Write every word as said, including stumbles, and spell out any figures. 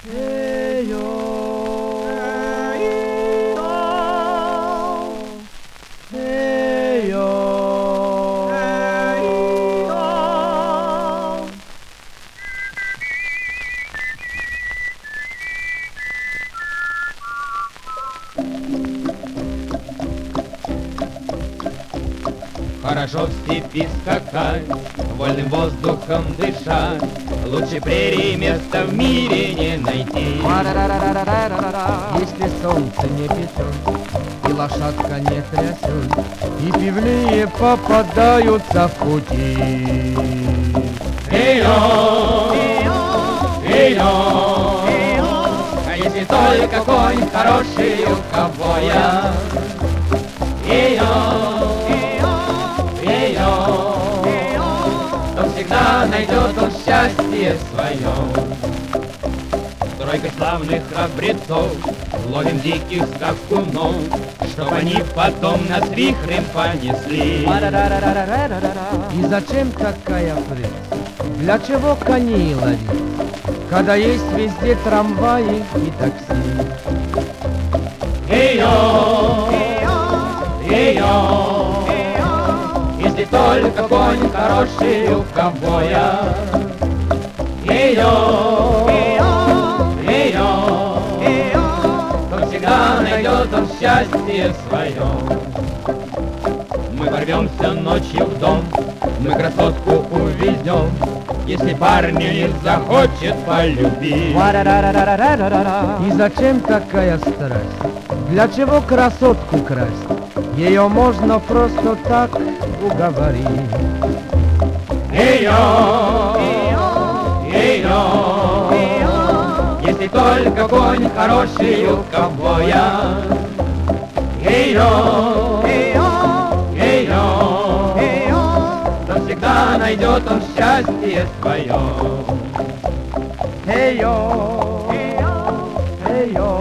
Эй-йо, эй-йо, эй-йо. Хорошо в степи скакать, вольным воздухом дышать, лучше прерий места в мире не найти. Если солнце не печет, и лошадка не трясет, и пивные попадаются в пути. Эй-йо, эй-йо, а если только конь хороший у ковбоя. Эй-йо, то всегда найдет он счастье свое. Тройка славных храбрецов ловим диких скакунов, чтоб они потом нас вихрем понесли. И зачем такая прыть? Для чего коней ловить, когда есть везде трамваи и такси? Эй-йо, эй-йо, если только конь хороший у ковбоя. Эй-йо, эй-йо, то всегда найдет он счастье свое. Мы ворвемся ночью в дом, мы красотку увезем, если парня не захочет полюбить. И зачем такая страсть? Для чего красотку красть? Ее можно просто так уговорить. Эй-йо, эй-йо, если только конь хороший у ковбоя. Эй-йо, эй-йо, то всегда найдет он счастье свое. Эй-йо, эй-йо.